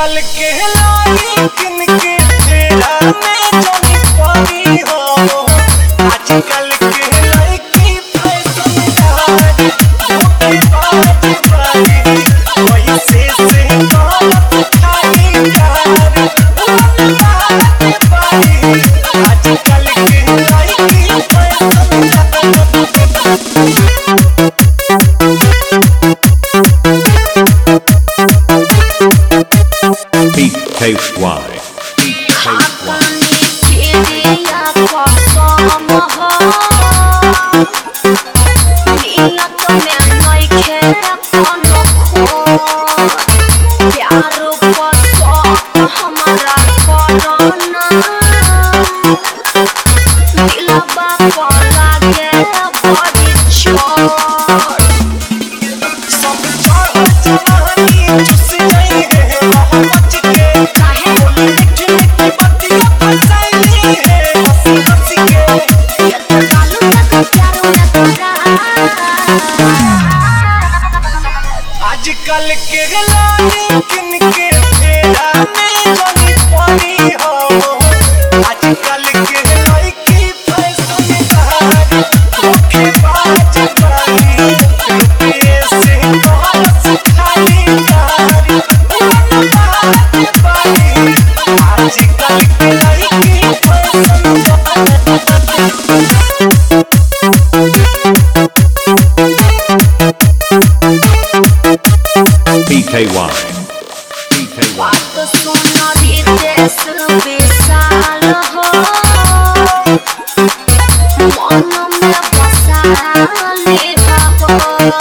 आजकल के लाई किनके फेरा में जानी पानी हो। आजकल के लड़की फैशनदार धोखेबाज बारी पैसे से दौलत खाली प्यार बात बारी। आजकल के लड़की फैशनदार BKY आजकल के लाई किनके फेरा में जानी पानी हो। आजकल के लड़की फैशनदार धोखेबाज बारी पैसे दौलत खाली प्यार बात बारी। आजकल के लड़की फैशनदार BKY बात सुना विदेश विशाल हो मन में बसा लेहा हो।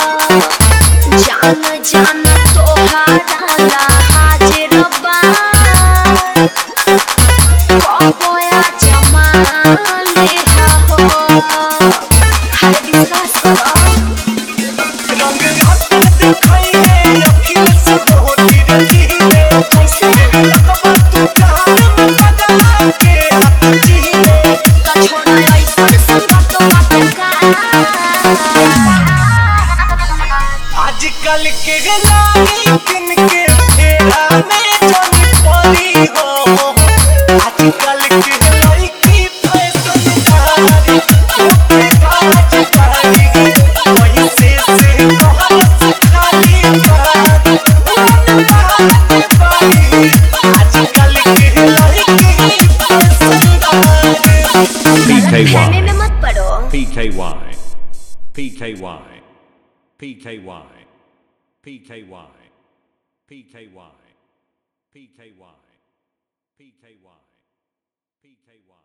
जान जान तोहारा हाजिर बा कबोया जमा लेहा हो। हर विश्वास करो रंग हाथ दिखाई है अखिल से होती रही है कैसे लगवा तू जान में बजा के हाथ जीने का छोड़ा ऐसा संगत बात का। आजकल के लाई किनके फेरा में जानी पानी हो। आजकल के लड़की फैशनदार धोखेबाज बारी पैसे से दौलत खाली प्यार बात बारी। आजकल के लड़की फैशनदार BKY में मत पड़ो। PKY PKY PKY PKY PKY PKY PKY PKY